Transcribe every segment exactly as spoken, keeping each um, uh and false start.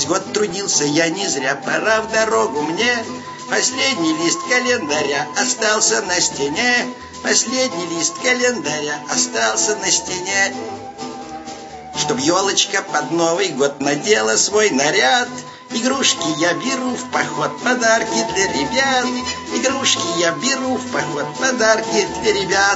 Весь год трудился я не зря, пора в дорогу мне. Последний лист календаря остался на стене. Последний лист календаря остался на стене. Чтоб елочка под Новый год надела свой наряд. Игрушки я беру в поход, подарки для ребят. Игрушки я беру в поход, подарки для ребят.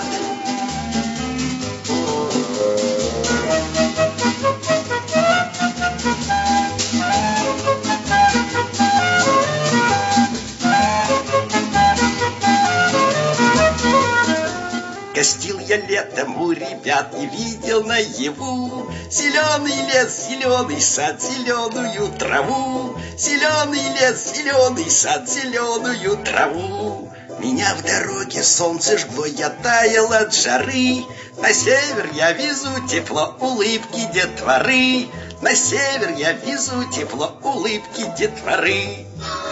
Гостил я летом у ребят и видел наяву зеленый лес, зеленый сад, зеленую траву. Зеленый лес, зеленый сад, зеленую траву. Меня в дороге солнце жгло, я таял от жары. На север я везу тепло, улыбки детворы. На север я везу тепло, улыбки детворы.